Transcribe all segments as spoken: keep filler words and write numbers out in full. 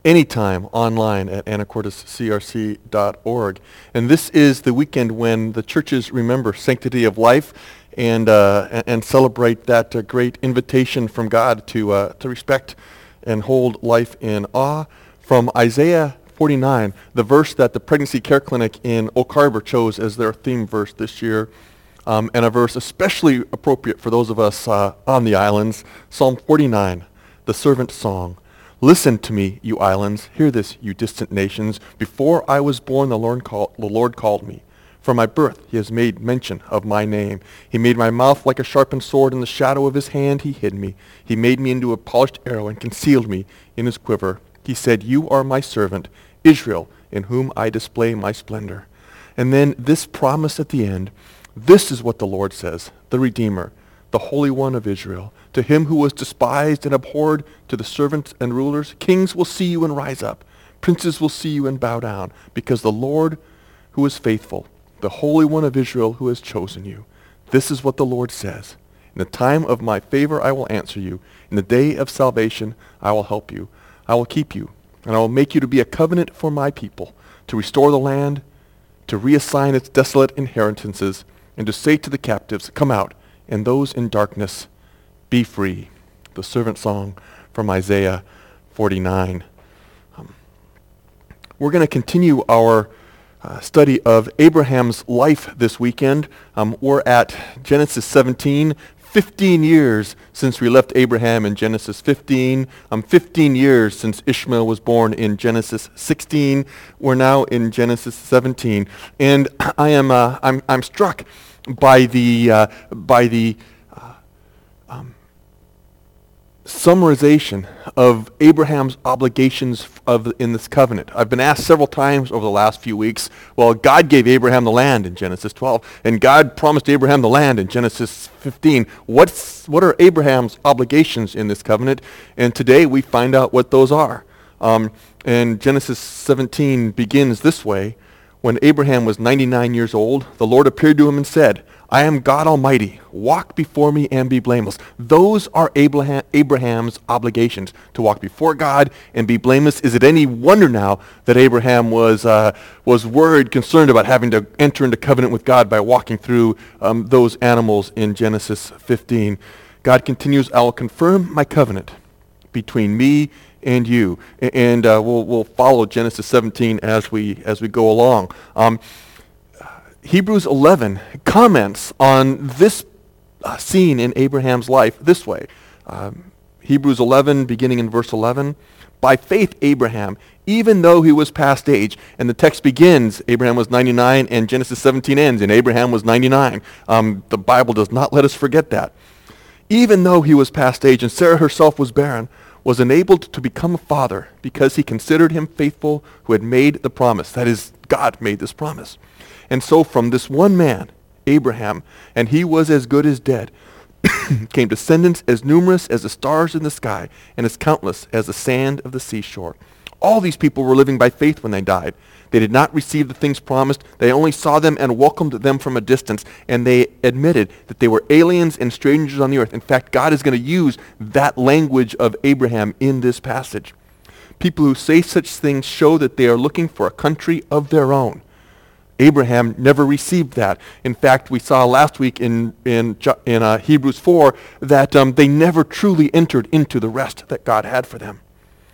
anytime online at anacortes c r c dot org. And this is the weekend when the churches remember Sanctity of Life and uh, and, and celebrate that uh, great invitation from God to uh, to respect and hold life in awe. From Isaiah forty-nine, the verse that the Pregnancy Care Clinic in Oak Harbor chose as their theme verse this year, um, and a verse especially appropriate for those of us uh, on the islands, Psalm forty-nine, the servant song. Listen to me, you islands. Hear this, you distant nations. Before I was born, the Lord, call, the Lord called me. From my birth, he has made mention of my name. He made my mouth like a sharpened sword. In the shadow of his hand, he hid me. He made me into a polished arrow and concealed me in his quiver. He said, you are my servant, Israel, in whom I display my splendor. And then this promise at the end, this is what the Lord says, the Redeemer, the Holy One of Israel. To him who was despised and abhorred, to the servants and rulers, kings will see you and rise up. Princes will see you and bow down, because the Lord who is faithful, the Holy One of Israel who has chosen you. This is what the Lord says. In the time of my favor I will answer you. In the day of salvation I will help you. I will keep you, and I will make you to be a covenant for my people, to restore the land, to reassign its desolate inheritances, and to say to the captives, come out, and those in darkness, be free. The servant song from Isaiah forty-nine. Um, we're going to continue our uh, study of Abraham's life this weekend. Um, we're at Genesis seventeen, fifteen years since we left Abraham in Genesis fifteen, um, fifteen years since Ishmael was born in Genesis sixteen. We're now in Genesis seventeen, and I am uh, I'm I'm struck by the uh, by the uh, um, summarization of Abraham's obligations of in this covenant. I've been asked several times over the last few weeks, well, God gave Abraham the land in Genesis twelve, and God promised Abraham the land in Genesis fifteen. What's, what are Abraham's obligations in this covenant? And today we find out what those are. Um, and Genesis seventeen begins this way. When Abraham was ninety-nine years old, the Lord appeared to him and said, I am God Almighty. Walk before me and be blameless. Those are Abraham, Abraham's obligations, to walk before God and be blameless. Is it any wonder now that Abraham was uh, was worried, concerned about having to enter into covenant with God by walking through um, those animals in Genesis fifteen? God continues, I will confirm my covenant between me and you. And uh, we'll, we'll follow Genesis seventeen as we as we go along. Um, Hebrews eleven comments on this uh, scene in Abraham's life this way. Um, Hebrews eleven, beginning in verse eleven, by faith Abraham, even though he was past age, and the text begins, Abraham was ninety-nine, and Genesis seventeen ends, and Abraham was ninety-nine. Um, the Bible does not let us forget that. Even though he was past age, and Sarah herself was barren, was enabled to become a father because he considered him faithful who had made the promise. That is, God made this promise. And so from this one man, Abraham, and he was as good as dead, came descendants as numerous as the stars in the sky and as countless as the sand of the seashore. All these people were living by faith when they died. They did not receive the things promised. They only saw them and welcomed them from a distance, and they admitted that they were aliens and strangers on the earth. In fact, God is going to use that language of Abraham in this passage. People who say such things show that they are looking for a country of their own. Abraham never received that. In fact, we saw last week in in, in uh, Hebrews four that um, they never truly entered into the rest that God had for them.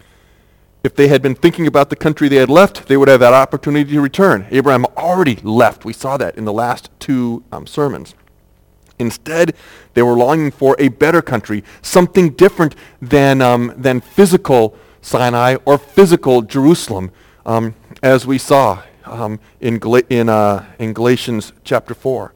If they had been thinking about the country they had left, they would have that opportunity to return. Abraham already left. We saw that in the last two um, sermons. Instead, they were longing for a better country, something different than um, than physical Sinai or physical Jerusalem, um, as we saw um, in Gal- in uh, in Galatians chapter four.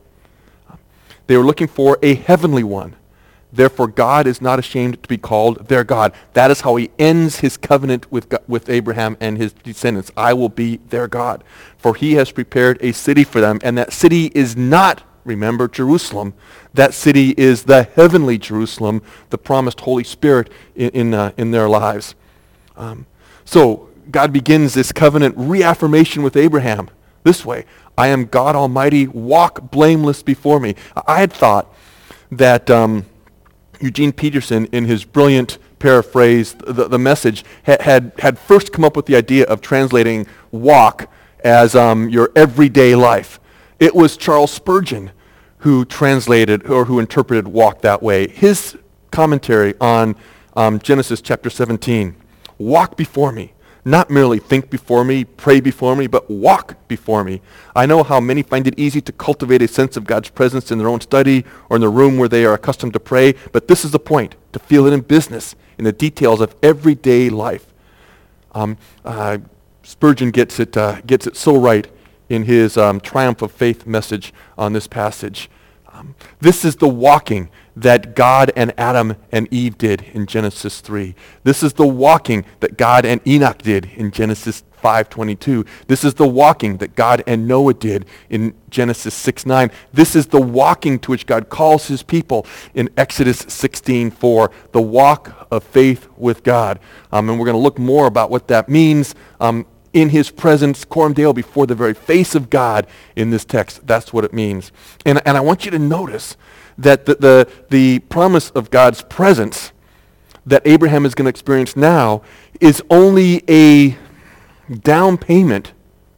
They were looking for a heavenly one. Therefore, God is not ashamed to be called their God. That is how he ends his covenant with God, with Abraham and his descendants. I will be their God. For he has prepared a city for them, and that city is not, remember, Jerusalem. That city is the heavenly Jerusalem, the promised Holy Spirit in in, uh, in their lives. Um, so God begins this covenant reaffirmation with Abraham this way. I am God Almighty. Walk blameless before me. I had thought that... Um, Eugene Peterson, in his brilliant paraphrase the, the message, ha- had, had first come up with the idea of translating walk as um, your everyday life. It was Charles Spurgeon who translated or who interpreted walk that way. His commentary on um, Genesis chapter seventeen, walk before me. Not merely think before me, pray before me, but walk before me. I know how many find it easy to cultivate a sense of God's presence in their own study or in the room where they are accustomed to pray, but this is the point, to feel it in business, in the details of everyday life. Um, uh, Spurgeon gets it, uh, gets it so right in his um, Triumph of Faith message on this passage. Um, this is the walking that God and Adam and Eve did in Genesis three. This is the walking that God and Enoch did in Genesis five twenty-two. This is the walking that God and Noah did in Genesis six nine. This is the walking to which God calls his people in Exodus sixteen four, the walk of faith with God. Um, and we're going to look more about what that means um, in his presence, Coram Deo, before the very face of God in this text. That's what it means. And, and I want you to notice that the, the, the promise of God's presence that Abraham is going to experience now is only a down payment,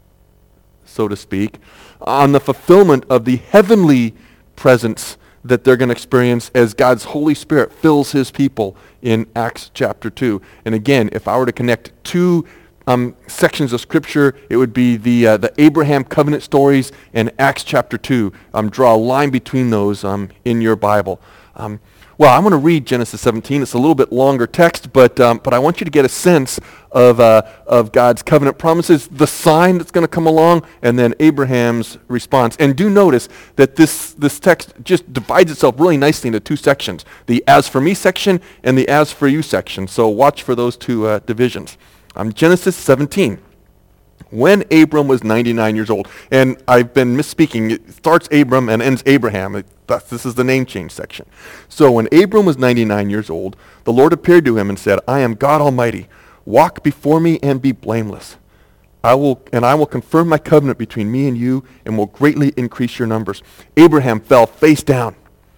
so to speak, on the fulfillment of the heavenly presence that they're going to experience as God's Holy Spirit fills his people in Acts chapter two. And again, if I were to connect two Um, sections of Scripture, it would be the uh, the Abraham covenant stories and Acts chapter two. Um, draw a line between those um, in your Bible. Um, well, I'm going to read Genesis seventeen. It's a little bit longer text, but um, but I want you to get a sense of uh, of God's covenant promises, the sign that's going to come along, and then Abraham's response. And do notice that this this text just divides itself really nicely into two sections: the "as for me" section and the "as for you" section. So watch for those two uh, divisions. Um, Genesis seventeen, when Abram was ninety-nine years old. And I've been misspeaking. It starts Abram and ends Abraham. It, that's, this is the name change section. So when Abram was ninety-nine years old, the Lord appeared to him and said, I am God Almighty. Walk before me and be blameless. I will, and I will confirm my covenant between me and you and will greatly increase your numbers. Abraham fell face down.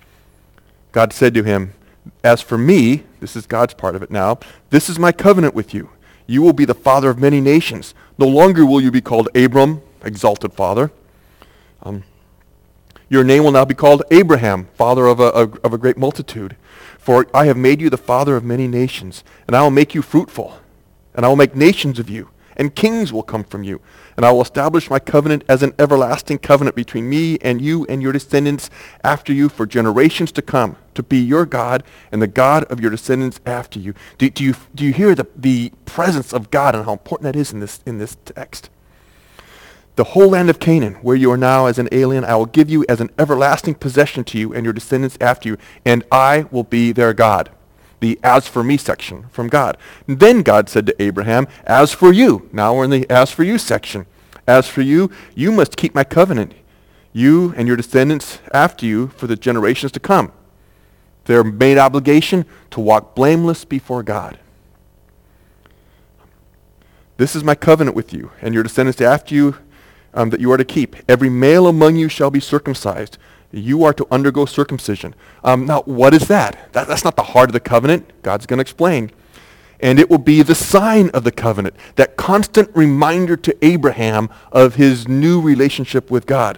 God said to him, as for me, this is God's part of it now, this is my covenant with you. You will be the father of many nations. No longer will you be called Abram, exalted father. Um, your name will now be called Abraham, father of a, a, of a great multitude. For I have made you the father of many nations, and I will make you fruitful, and I will make nations of you, and kings will come from you. And I will establish my covenant as an everlasting covenant between me and you and your descendants after you for generations to come, to be your God and the God of your descendants after you. Do, do you do you hear the, the presence of God and how important that is in this in this text? The whole land of Canaan, where you are now as an alien, I will give you as an everlasting possession to you and your descendants after you, and I will be their God. The as for me section from God. And then God said to Abraham, as for you, now we're in the as for you section. As for you, you must keep my covenant, you and your descendants after you for the generations to come. Their main obligation, to walk blameless before God. This is my covenant with you and your descendants after you um, that you are to keep. Every male among you shall be circumcised. You are to undergo circumcision. Um, now, what is that? that? That's not the heart of the covenant. God's going to explain. And it will be the sign of the covenant, that constant reminder to Abraham of his new relationship with God.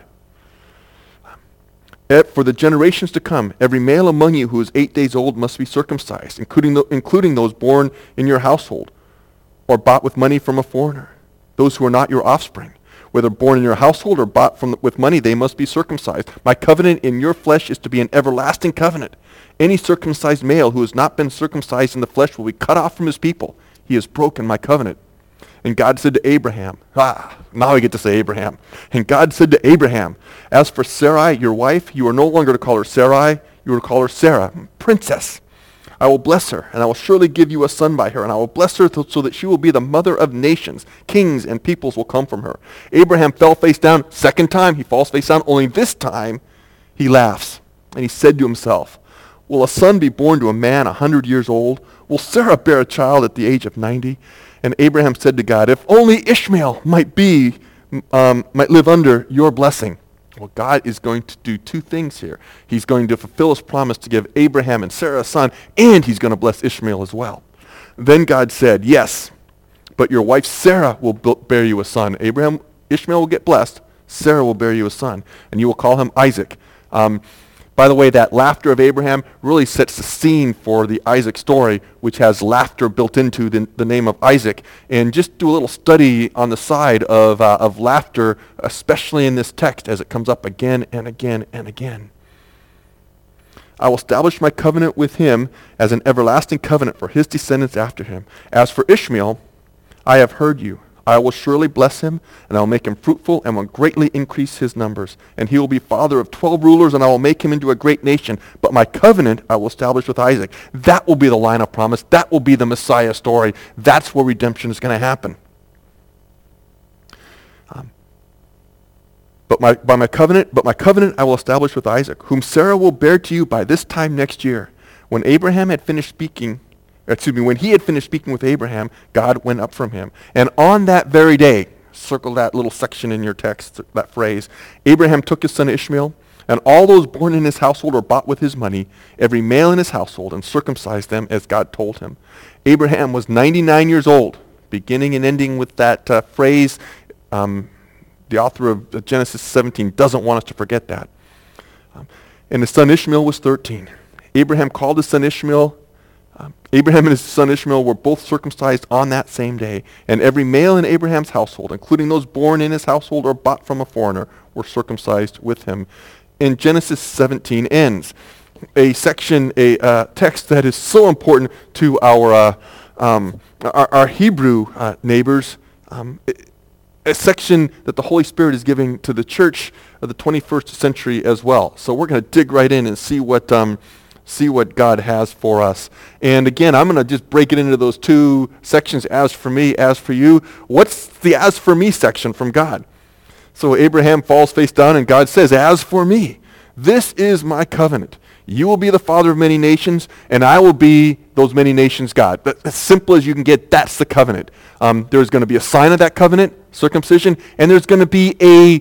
For the generations to come, every male among you who is eight days old must be circumcised, including, the, including those born in your household or bought with money from a foreigner, those who are not your offspring. Whether born in your household or bought from the, with money, they must be circumcised. My covenant in your flesh is to be an everlasting covenant. Any circumcised male who has not been circumcised in the flesh will be cut off from his people. He has broken my covenant. And God said to Abraham, ah, now I get to say Abraham. And God said to Abraham, as for Sarai, your wife, you are no longer to call her Sarai, you are to call her Sarah, princess. I will bless her, and I will surely give you a son by her, and I will bless her th- so that she will be the mother of nations. Kings and peoples will come from her. Abraham fell face down. Second time he falls face down, only this time he laughs. And he said to himself, will a son be born to a man a hundred years old? Will Sarah bear a child at the age of ninety? And Abraham said to God, if only Ishmael might be, um, might live under your blessing. Well, God is going to do two things here. He's going to fulfill his promise to give Abraham and Sarah a son, and he's going to bless Ishmael as well. Then God said, yes, but your wife Sarah will bear you a son. Abraham, Ishmael will get blessed. Sarah will bear you a son, and you will call him Isaac. Um, by the way, that laughter of Abraham really sets the scene for the Isaac story, which has laughter built into the, the name of Isaac. And just do a little study on the side of, uh, of laughter, especially in this text as it comes up again and again and again. I will establish my covenant with him as an everlasting covenant for his descendants after him. As for Ishmael, I have heard you. I will surely bless him, and I will make him fruitful, and will greatly increase his numbers. And he will be father of twelve rulers, and I will make him into a great nation. But my covenant I will establish with Isaac. That will be the line of promise. That will be the Messiah story. That's where redemption is going to happen. Um, but my by my covenant, but my covenant I will establish with Isaac, whom Sarah will bear to you by this time next year. When Abraham had finished speaking, excuse me, when he had finished speaking with Abraham, God went up from him. And on that very day, circle that little section in your text, that phrase, Abraham took his son Ishmael, and all those born in his household or bought with his money, every male in his household, and circumcised them as God told him. Abraham was ninety-nine years old, beginning and ending with that uh, phrase. Um, the author of Genesis seventeen doesn't want us to forget that. Um, and his son Ishmael was thirteen. Abraham called his son Ishmael Um, Abraham and his son Ishmael were both circumcised on that same day, and every male in Abraham's household, including those born in his household or bought from a foreigner, were circumcised with him. And Genesis seventeen ends, a section, a uh, text that is so important to our uh, um, our, our Hebrew uh, neighbors, um, a section that the Holy Spirit is giving to the church of the twenty-first century as well. So we're going to dig right in and see what um, see what God has for us. And again, I'm going to just break it into those two sections, as for me, as for you. What's the as for me section from God? So Abraham falls face down and God says, as for me, this is my covenant. You will be the father of many nations, and I will be those many nations' God. But as simple as you can get, that's the covenant. Um, there's going to be a sign of that covenant, circumcision, and there's going to be a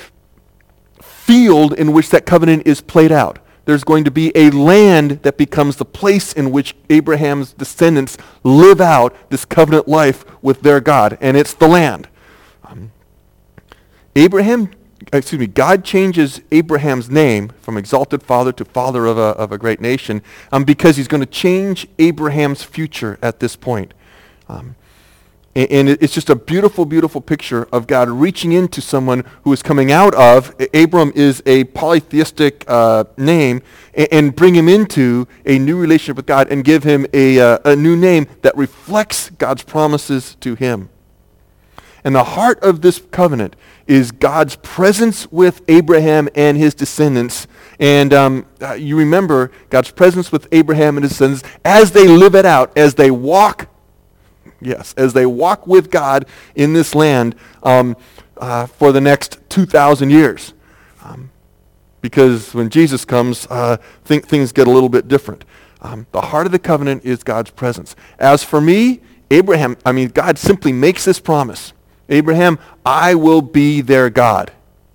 field in which that covenant is played out. There's going to be a land that becomes the place in which Abraham's descendants live out this covenant life with their God, and it's the land. Um, Abraham, excuse me, God changes Abraham's name from exalted father to father of a, of a great nation um, because he's going to change Abraham's future at this point. Um, and, and it's just a beautiful, beautiful picture of God reaching into someone who is coming out of, Abram is a polytheistic uh, name, and, and bring him into a new relationship with God and give him a, uh, a new name that reflects God's promises to him. And the heart of this covenant is God's presence with Abraham and his descendants. And um, uh, you remember God's presence with Abraham and his descendants as they live it out, as they walk, yes, as they walk with God in this land um, uh, for the next two thousand years. Um, because when Jesus comes, uh, think things get a little bit different. Um, the heart of the covenant is God's presence. As for me, Abraham, I mean, God simply makes this promise. Abraham, I will be their God.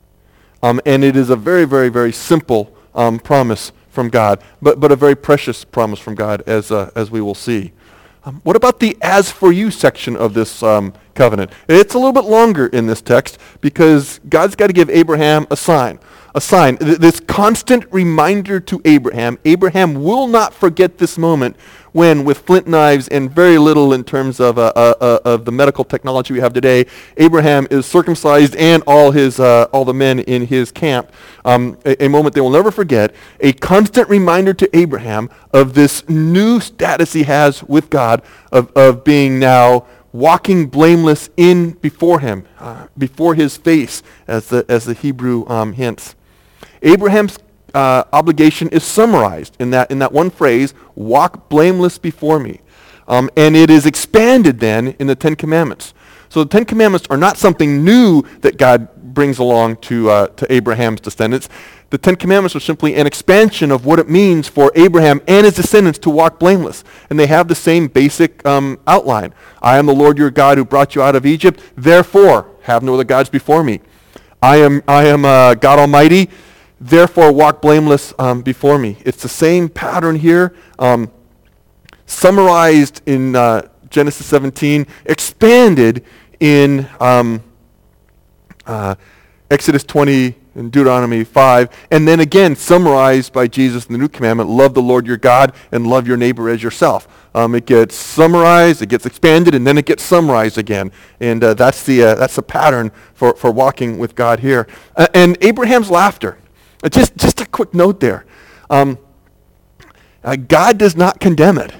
Um, and it is a very, very, very simple um, promise from God, but, but a very precious promise from God, as, uh, as we will see. Um, what about the as for you section of this um, covenant? It's a little bit longer in this text because God's got to give Abraham a sign. A sign, th- this constant reminder to Abraham. Abraham will not forget this moment when, with flint knives and very little in terms of, uh, uh, uh, of the medical technology we have today, Abraham is circumcised and all his uh, all the men in his camp. Um, a, a moment they will never forget. A constant reminder to Abraham of this new status he has with God, of, of being now walking blameless in before him, uh, before his face, as the as the Hebrew um, hints. Abraham's uh, obligation is summarized in that in that one phrase, walk blameless before me. Um, and it is expanded then in the Ten Commandments. So the Ten Commandments are not something new that God brings along to, uh, to Abraham's descendants. The Ten Commandments are simply an expansion of what it means for Abraham and his descendants to walk blameless. And they have the same basic um, outline. I am the Lord your God who brought you out of Egypt. Therefore, have no other gods before me. I am, I am uh, God Almighty, therefore walk blameless um, before me. It's the same pattern here, um, summarized in uh, Genesis seventeen, expanded in um, uh, Exodus twenty and Deuteronomy five, and then again summarized by Jesus in the new commandment, love the Lord your God and love your neighbor as yourself. Um, it gets summarized, it gets expanded, and then it gets summarized again. And uh, that's the uh, that's the pattern for, for walking with God here. Uh, and Abraham's laughter. Uh, just, just a quick note there. Um, uh, God does not condemn it.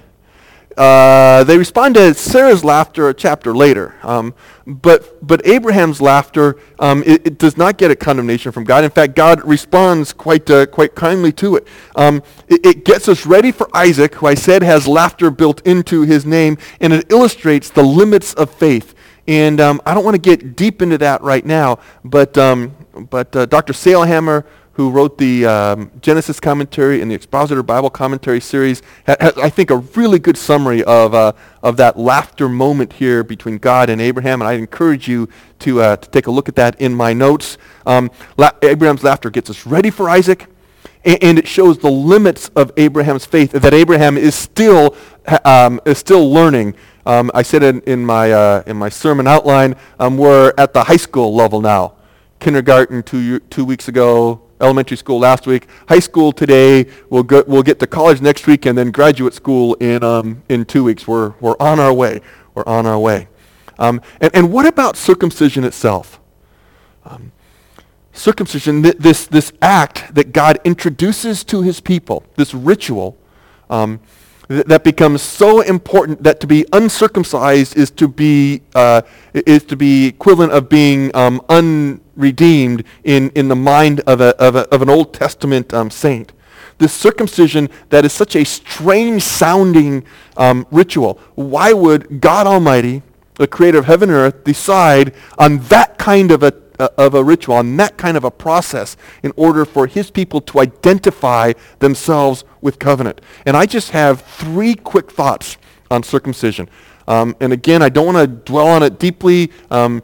Uh, they respond to Sarah's laughter a chapter later. Um, but but Abraham's laughter, um, it, it does not get a condemnation from God. In fact, God responds quite uh, quite kindly to it. Um, it. It gets us ready for Isaac, who I said has laughter built into his name, and it illustrates the limits of faith. And um, I don't want to get deep into that right now, but, um, but uh, Doctor Sailhammer, who wrote the um, Genesis commentary and the Expositor Bible commentary series, ha- has, I think, a really good summary of uh, of that laughter moment here between God and Abraham, and I encourage you to uh, to take a look at that in my notes. Um, La- Abraham's laughter gets us ready for Isaac, and, and it shows the limits of Abraham's faith, that Abraham is still um, is still learning. Um, I said in, in my uh, in my sermon outline, um, we're at the high school level now. Kindergarten two two weeks ago. Elementary school last week, high school today. We'll go, we'll get to college next week, and then graduate school in um, in two weeks. We're we're on our way. We're on our way. Um, and and what about circumcision itself? Um, circumcision, th- this this act that God introduces to His people, this ritual, um, th- that becomes so important that to be uncircumcised is to be uh, is to be equivalent of being um, un redeemed in, in the mind of, a, of, a, of an Old Testament um, saint. This circumcision that is such a strange-sounding um, ritual. Why would God Almighty, the creator of heaven and earth, decide on that kind of a, uh, of a ritual, on that kind of a process, in order for his people to identify themselves with covenant? And I just have three quick thoughts on circumcision. Um, and again, I don't want to dwell on it deeply. Um,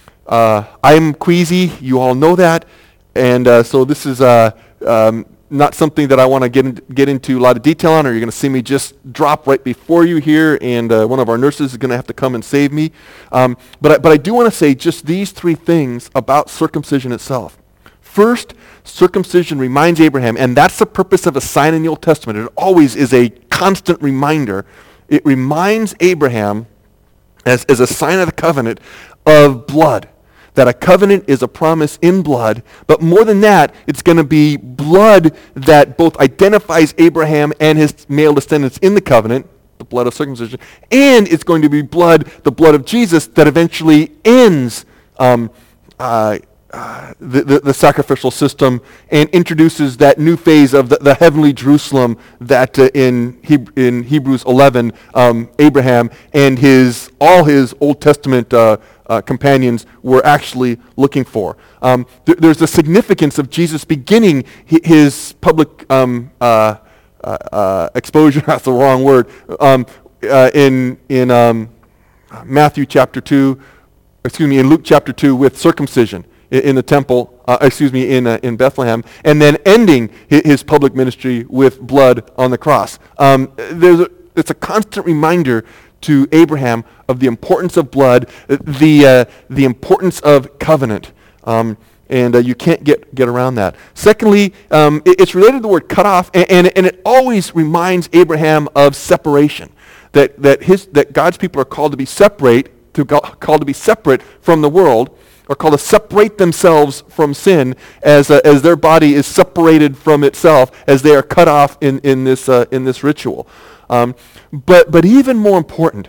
Uh, I'm queasy, you all know that, and uh, so this is uh, um, not something that I want to get in, get into a lot of detail on, or you're going to see me just drop right before you here, and uh, one of our nurses is going to have to come and save me. Um, but, I, but I do want to say just these three things about circumcision itself. First, circumcision reminds Abraham, and that's the purpose of a sign in the Old Testament. It always is a constant reminder. It reminds Abraham, as, as a sign of the covenant, of blood. That a covenant is a promise in blood, but more than that, it's going to be blood that both identifies Abraham and his male descendants in the covenant, the blood of circumcision, and it's going to be blood, the blood of Jesus, that eventually ends um, uh, uh, the, the, the sacrificial system and introduces that new phase of the, the heavenly Jerusalem that uh, in Heb- in Hebrews eleven, um, Abraham and his all his Old Testament uh, Uh, companions were actually looking for. Um, th- there's a significance of Jesus beginning hi- his public um, uh, uh, uh, exposure, that's the wrong word, um, uh, in, in um, Matthew chapter two, excuse me, in Luke chapter two with circumcision in, in the temple, uh, excuse me, in, uh, in Bethlehem, and then ending his, his public ministry with blood on the cross. Um, there's a, it's a constant reminder to Abraham of the importance of blood, the uh, the importance of covenant, um, and uh, you can't get, get around that. Secondly, um, it, it's related to the word cut off, and, and, and it always reminds Abraham of separation, that that his that God's people are called to be separate, to go, called to be separate from the world, or called to separate themselves from sin, as uh, as their body is separated from itself, as they are cut off in in this uh, in this ritual. Um, but but even more important,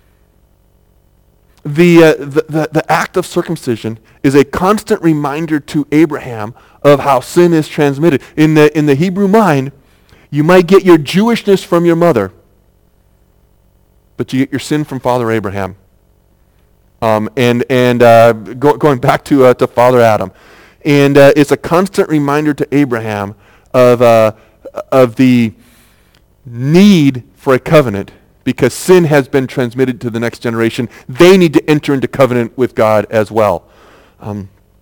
the, uh, the, the the act of circumcision is a constant reminder to Abraham of how sin is transmitted. In the in the Hebrew mind, you might get your Jewishness from your mother, but you get your sin from Father Abraham. Um, and and uh, go, going back to uh, to Father Adam, and uh, it's a constant reminder to Abraham of uh, of the need for a covenant, because sin has been transmitted to the next generation. They need to enter into covenant with God as well. Um,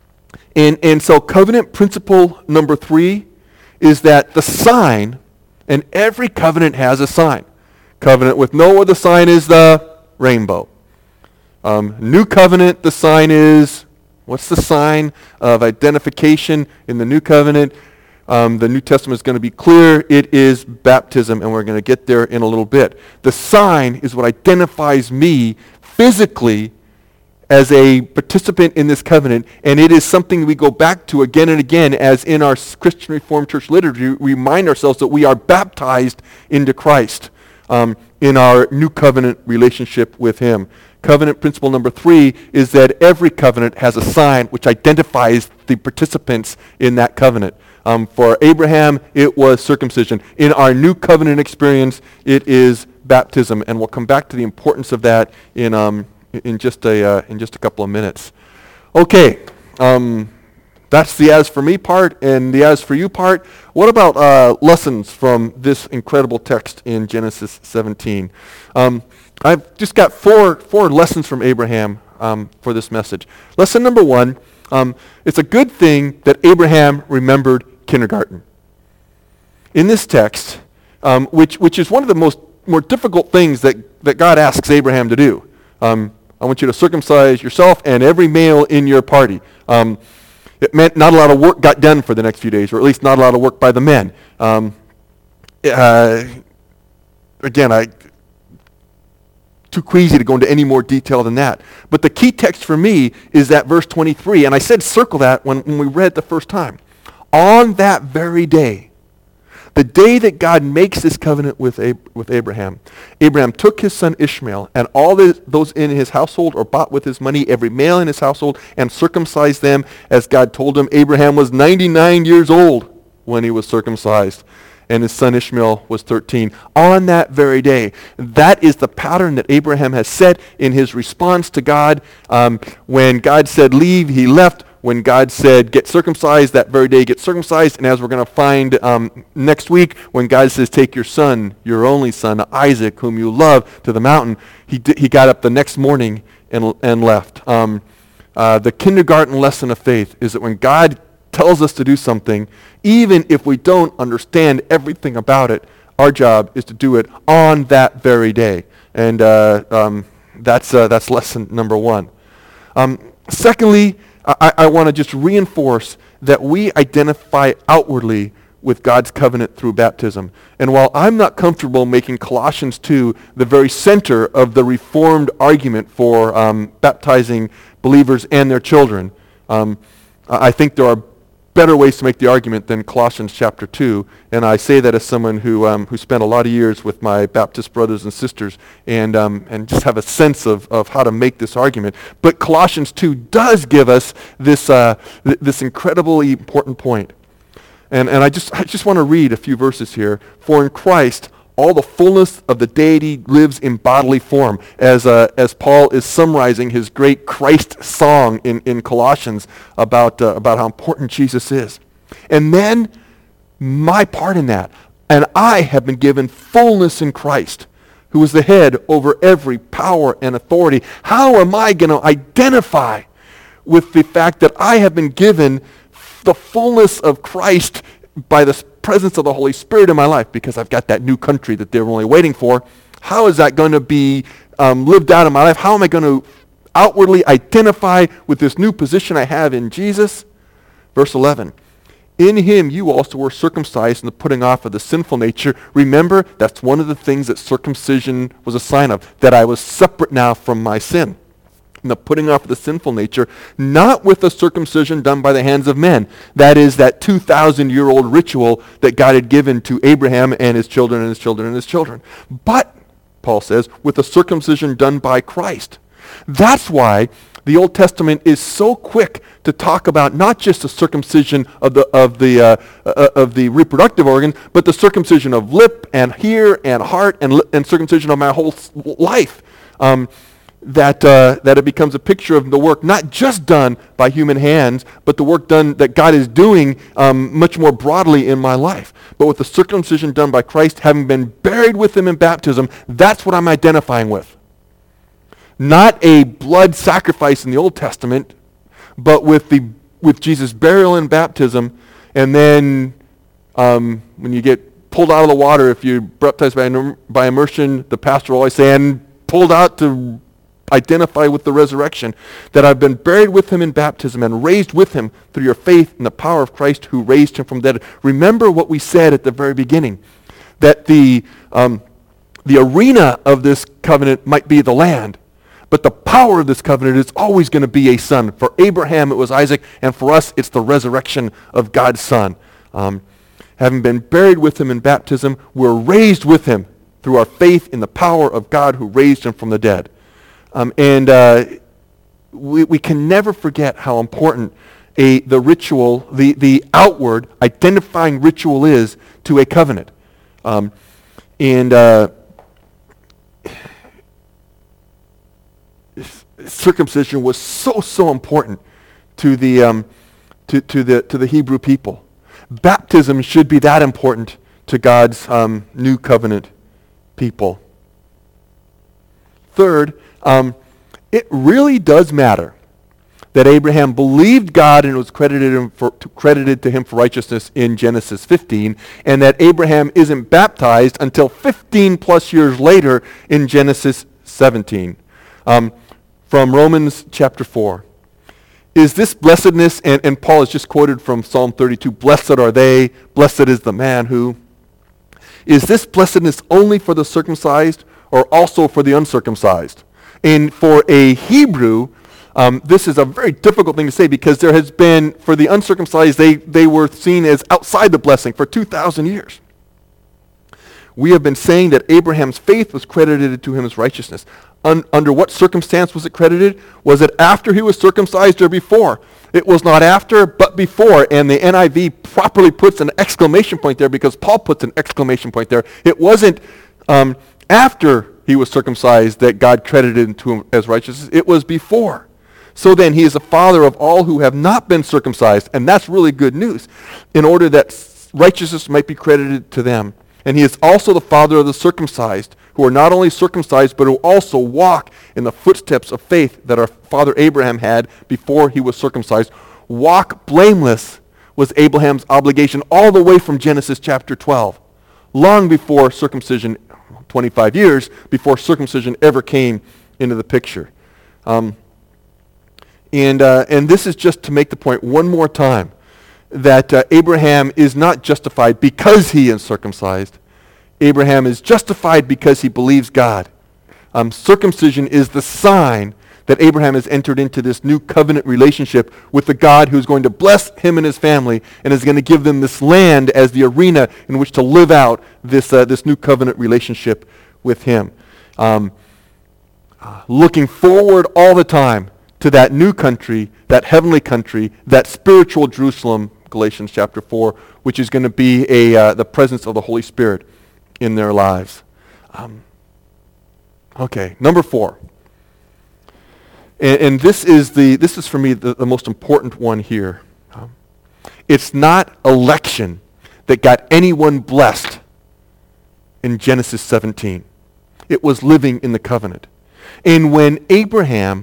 And, and so covenant principle number three is that the sign, and every covenant has a sign. Covenant with Noah, the sign is the rainbow. Um, new covenant, the sign is, what's the sign of identification in the new covenant? Um, the New Testament is going to be clear. It is baptism, and we're going to get there in a little bit. The sign is what identifies me physically as a participant in this covenant, and it is something we go back to again and again, as in our Christian Reformed Church liturgy, we remind ourselves that we are baptized into Christ um, in our new covenant relationship with him. Covenant principle number three is that every covenant has a sign which identifies the participants in that covenant. Um, for Abraham, it was circumcision. In our new covenant experience, it is baptism, and we'll come back to the importance of that in um, in just a uh, in just a couple of minutes. Okay, um, that's the as for me part and the as for you part. What about uh, lessons from this incredible text in Genesis seventeen? Um, I've just got four four lessons from Abraham um, for this message. Lesson number one: um, it's a good thing that Abraham remembered kindergarten. In this text, um, which which is one of the most more difficult things that that God asks Abraham to do. Um, I want you to circumcise yourself and every male in your party. Um, it meant not a lot of work got done for the next few days, or at least not a lot of work by the men. Um, uh, again, I too crazy to go into any more detail than that. But the key text for me is that verse twenty-three, and I said circle that when, when we read it the first time. On that very day, the day that God makes this covenant with Ab- with Abraham, Abraham took his son Ishmael and all the, those in his household or bought with his money, every male in his household, and circumcised them as God told him. Abraham was ninety-nine years old when he was circumcised, and his son Ishmael was thirteen. On that very day, that is the pattern that Abraham has set in his response to God. Um, when God said leave, he left. When God said get circumcised, that very day get circumcised. And as we're going to find um, next week, when God says take your son, your only son, Isaac, whom you love, to the mountain, he di- he got up the next morning and, and left. Um, uh, the kindergarten lesson of faith is that when God tells us to do something, even if we don't understand everything about it, our job is to do it on that very day. And uh, um, that's uh, that's lesson number one. Um, secondly, I, I want to just reinforce that we identify outwardly with God's covenant through baptism. And while I'm not comfortable making Colossians two the very center of the Reformed argument for um, baptizing believers and their children, um, I think there are better ways to make the argument than Colossians chapter two, and I say that as someone who um, who spent a lot of years with my Baptist brothers and sisters, and um, and just have a sense of, of how to make this argument. But Colossians two does give us this uh, th- this incredibly important point, and and I just I just want to read a few verses here. For in Christ all the fullness of the deity lives in bodily form, as uh, as Paul is summarizing his great Christ song in, in Colossians about uh, about how important Jesus is. And then my part in that, and I have been given fullness in Christ, who is the head over every power and authority. How am I going to identify with the fact that I have been given the fullness of Christ by the presence of the Holy Spirit in my life, because I've got that new country that they're only waiting for? How is that going to be um, lived out in my life? How am I going to outwardly identify with this new position I have in Jesus? Verse eleven, in him you also were circumcised in the putting off of the sinful nature. Remember, that's one of the things that circumcision was a sign of, that I was separate now from my sin. And the putting off of the sinful nature, not with the circumcision done by the hands of men. That is that two thousand year old ritual that God had given to Abraham and his children and his children and his children. But, Paul says, with the circumcision done by Christ. That's why the Old Testament is so quick to talk about not just the circumcision of the of the uh, uh, of the reproductive organ, but the circumcision of lip and ear and heart and li- and circumcision of my whole life. Um, that uh, that it becomes a picture of the work not just done by human hands, but the work done that God is doing um, much more broadly in my life. But with the circumcision done by Christ, having been buried with him in baptism, that's what I'm identifying with. Not a blood sacrifice in the Old Testament, but with the with Jesus' burial and baptism, and then um, when you get pulled out of the water, if you're baptized by, by immersion, the pastor will always say, and pulled out to identify with the resurrection, that I've been buried with him in baptism and raised with him through your faith in the power of Christ who raised him from the dead. Remember what we said at the very beginning, that the, um, the arena of this covenant might be the land, but the power of this covenant is always going to be a son. For Abraham, it was Isaac, and for us, it's the resurrection of God's Son. Um, having been buried with him in baptism, we're raised with him through our faith in the power of God who raised him from the dead. Um, and uh, we, we can never forget how important a, the ritual, the, the outward identifying ritual is to a covenant. Um, and uh, circumcision was so, so important to the, um, to, to, the, to the Hebrew people. Baptism should be that important to God's um, new covenant people. Third, Um, it really does matter that Abraham believed God and it was credited, him for, to, credited to him for righteousness in Genesis fifteen, and that Abraham isn't baptized until fifteen plus years later in Genesis seventeen. Um, from Romans chapter four. Is this blessedness, and, and Paul has just quoted from Psalm thirty-two, blessed are they, blessed is the man who. Is this blessedness only for the circumcised or also for the uncircumcised? And for a Hebrew, um, this is a very difficult thing to say because there has been, for the uncircumcised, they, they were seen as outside the blessing for two thousand years. We have been saying that Abraham's faith was credited to him as righteousness. Un, under what circumstance was it credited? Was it after he was circumcised or before? It was not after, but before. And the N I V properly puts an exclamation point there because Paul puts an exclamation point there. It wasn't um, after he was circumcised that God credited to him as righteousness. It was before. So then he is the father of all who have not been circumcised, and that's really good news, in order that righteousness might be credited to them. And he is also the father of the circumcised, who are not only circumcised, but who also walk in the footsteps of faith that our father Abraham had before he was circumcised. Walk blameless was Abraham's obligation all the way from Genesis chapter twelve, long before circumcision, twenty-five years before circumcision ever came into the picture. Um, and, uh, and this is just to make the point one more time that uh, Abraham is not justified because he is circumcised. Abraham is justified because he believes God. Um, circumcision is the sign that Abraham has entered into this new covenant relationship with the God who's going to bless him and his family and is going to give them this land as the arena in which to live out this, uh, this new covenant relationship with him. Um, uh, looking forward all the time to that new country, that heavenly country, that spiritual Jerusalem, Galatians chapter four, which is going to be a, uh, the presence of the Holy Spirit in their lives. Um, okay, number four. And, and this is the this is for me the, the most important one here. Um, it's not election that got anyone blessed in Genesis seventeen. It was living in the covenant. And when Abraham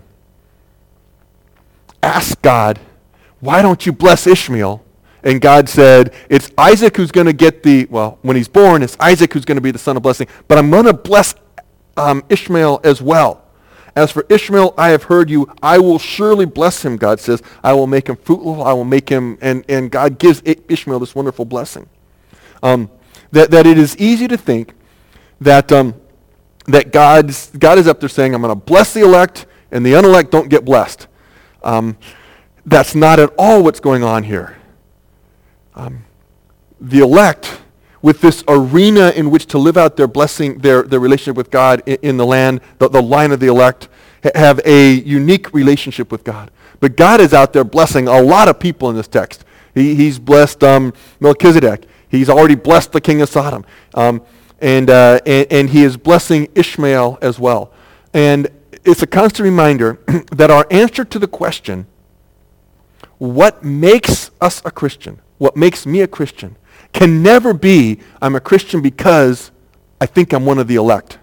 asked God, why don't you bless Ishmael? And God said, it's Isaac who's going to get the, well, when he's born, it's Isaac who's going to be the son of blessing. But I'm going to bless um, Ishmael as well. As for Ishmael, I have heard you. I will surely bless him, God says. I will make him fruitful. I will make him, and, and God gives Ishmael this wonderful blessing. Um, that, that it is easy to think that, um, that God's, God is up there saying, I'm going to bless the elect, and the unelect don't get blessed. Um, that's not at all what's going on here. Um, the elect, with this arena in which to live out their blessing, their, their relationship with God in, in the land, the, the line of the elect, ha- have a unique relationship with God. But God is out there blessing a lot of people in this text. He, he's blessed um, Melchizedek. He's already blessed the king of Sodom. Um, and, uh, and, and he is blessing Ishmael as well. And it's a constant reminder that our answer to the question, what makes us a Christian, what makes me a Christian, can never be, I'm a Christian because I think I'm one of the elect.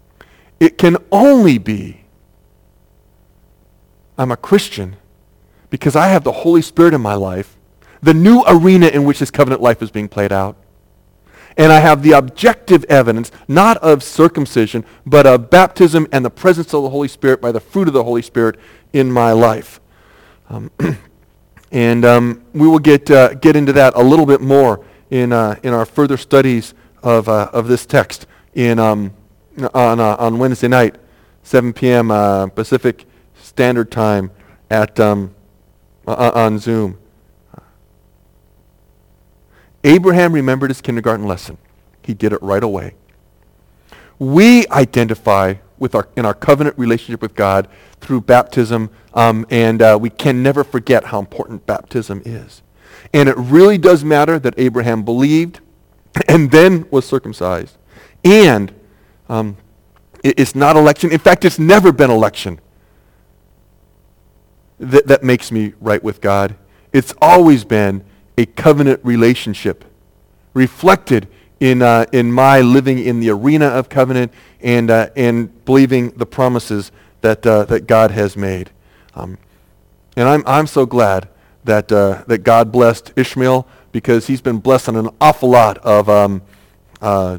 It can only be, I'm a Christian because I have the Holy Spirit in my life, the new arena in which this covenant life is being played out. And I have the objective evidence, not of circumcision, but of baptism and the presence of the Holy Spirit by the fruit of the Holy Spirit in my life. Um, and um, we will get uh, get into that a little bit more in uh, in our further studies of uh, of this text in um, on uh, on Wednesday night, seven p.m. Uh, Pacific Standard Time at um, uh, on Zoom. Abraham remembered his kindergarten lesson. He did it right away. We identify with our in our covenant relationship with God through baptism, um, and uh, we can never forget how important baptism is. And it really does matter that Abraham believed and then was circumcised. And um, it, it's not election. In fact, it's never been election that, that makes me right with God. It's always been a covenant relationship reflected in uh, in my living in the arena of covenant and uh, and believing the promises that uh, that God has made. Um, and I'm I'm so glad that uh, that God blessed Ishmael, because he's been blessed on an awful lot of um, uh,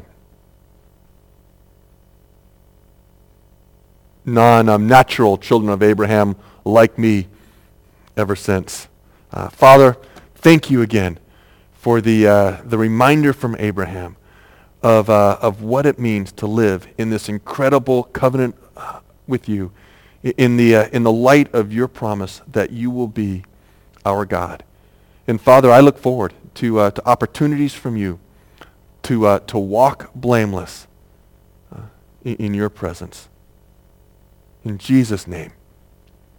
non-natural um, children of Abraham like me ever since. Uh, Father, thank you again for the uh, the reminder from Abraham of uh, of what it means to live in this incredible covenant uh, with you, in the uh, in the light of your promise that you will be our God. And Father, I look forward to uh, to opportunities from you to uh, to walk blameless uh, in, in your presence. In Jesus' name.